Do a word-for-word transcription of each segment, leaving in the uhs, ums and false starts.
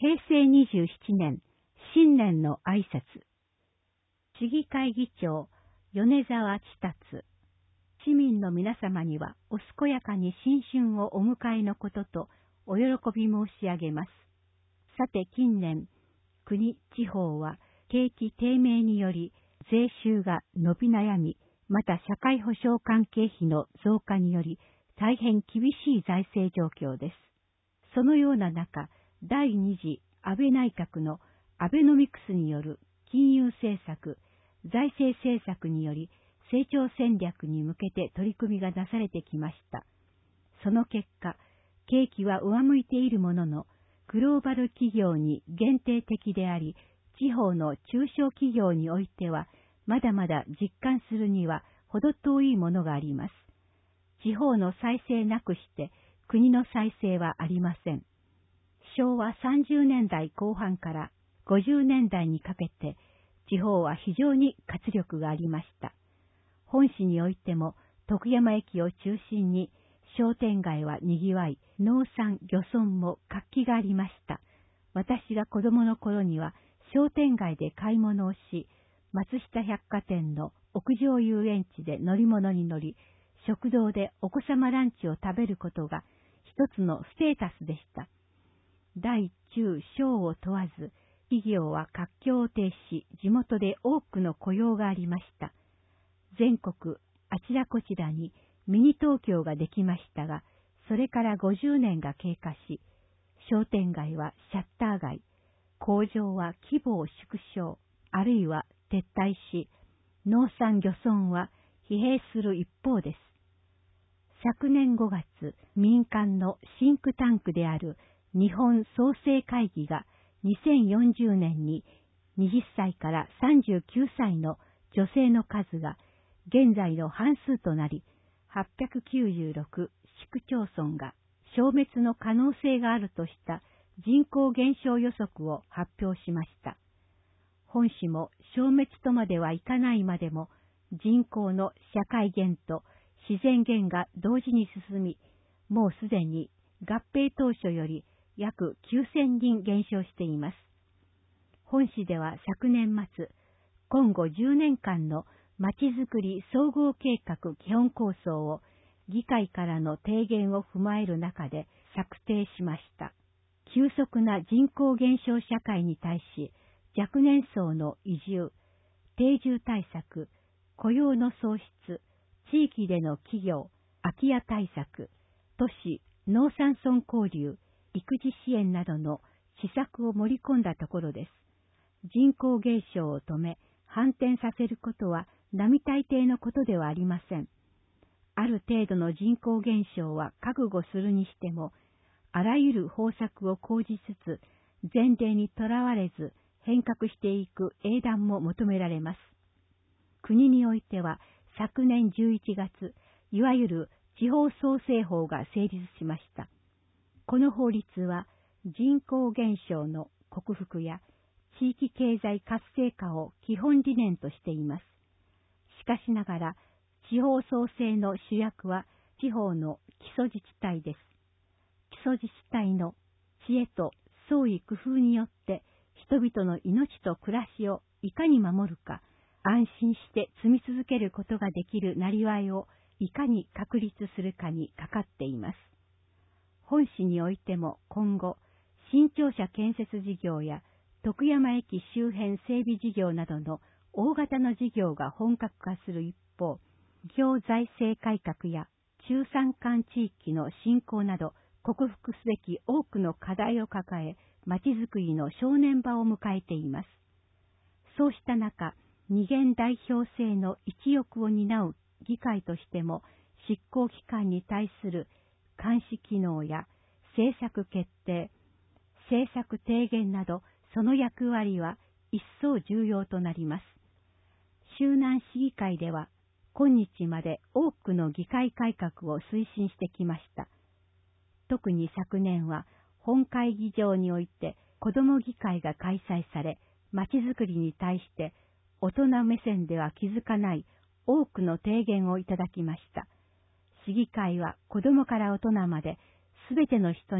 へいせいにじゅうななねん、新年の挨拶。市議会議長、米沢千達。市民の皆様にはお健やかに新春をお迎えのこととお喜び申し上げます。さて近年、国、地方は景気低迷により税収が伸び悩み、また社会保障関係費の増加により大変厳しい財政状況です。そのような中、第二次安倍内閣のアベノミクスによる金融政策、財政政策により成長戦略に向けて取り組みがなされてきました。その結果、景気は上向いているものの、グローバル企業に限定的であり、地方の中小企業においては、まだまだ実感するには程遠いものがあります。地方の再生なくして国の再生はありません。しょうわさんじゅうねんだいこう半からごじゅうねんだいにかけて、地方は非常に活力がありました。本市においても徳山駅を中心に商店街は賑わい、農産漁村も活気がありました。私が子供の頃には商店街で買い物をし、松下百貨店の屋上遊園地で乗り物に乗り、食堂でお子様ランチを食べることが一つのステータスでした。大中小を問わず、企業は活況を呈し、地元で多くの雇用がありました。全国あちらこちらにミニ東京ができましたが、それからごじゅうねんが経過し、商店街はシャッター街、工場は規模を縮小、あるいは撤退し、農産漁村は疲弊する一方です。昨年ごがつ、民間のシンクタンクである日本創生会議がにせんよんじゅうねんにはたちからさんじゅうきゅうさいの女性の数が現在の半数となり、はっぴゃくきゅうじゅうろく市区町村が消滅の可能性があるとした人口減少予測を発表しました。本市も消滅とまではいかないまでも、人口の社会減と自然減が同時に進み、もうすでに合併当初より約きゅうせんにん減少しています。本市では昨年末、今後じゅうねんかんのまちづくり総合計画基本構想を議会からの提言を踏まえる中で策定しました。急速な人口減少社会に対し、若年層の移住、定住対策、雇用の創出、地域での企業、空き家対策、都市、農山村交流、育児支援などの施策を盛り込んだところです。人口減少を止め、反転させることは並大抵のことではありません。ある程度の人口減少は覚悟するにしても、あらゆる方策を講じつつ、前例にとらわれず変革していく英断も求められます。国においては昨年じゅういちがつ、いわゆる地方創生法が成立しました。この法律は人口減少の克服や地域経済活性化を基本理念としています。しかしながら、地方創生の主役は地方の基礎自治体です。基礎自治体の知恵と創意工夫によって人々の命と暮らしをいかに守るか、安心して住み続けることができるなりわいをいかに確立するかにかかっています。本市においても今後、新庁舎建設事業や徳山駅周辺整備事業などの大型の事業が本格化する一方、行財政改革や中山間地域の振興など克服すべき多くの課題を抱え、まちづくりの正念場を迎えています。そうした中、二元代表制の一翼を担う議会としても、執行機関に対する監視機能や政策決定、政策提言など、その役割は一層重要となります。周南市議会では、今日まで多くの議会改革を推進してきました。特に昨年は、本会議場において子ども議会が開催され、まちづくりに対して大人目線では気づかない多くの提言をいただきました。市議会は子どもから大人まで、すべての人に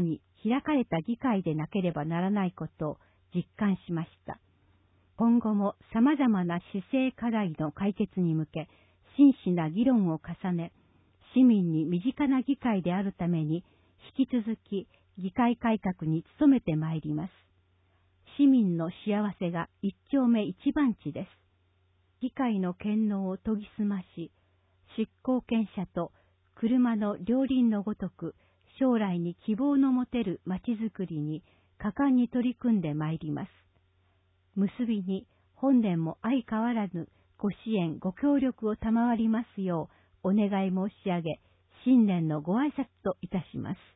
開かれた議会でなければならないことを実感しました。今後も様々な市政課題の解決に向け、真摯な議論を重ね、市民に身近な議会であるために、引き続き議会改革に努めてまいります。市民の幸せが一丁目一番地です。議会の権能を研ぎ澄まし、執行権者と車の両輪のごとく、将来に希望の持てるまちづくりに果敢に取り組んでまいります。結びに本年も相変わらぬご支援ご協力を賜りますようお願い申し上げ、新年のご挨拶といたします。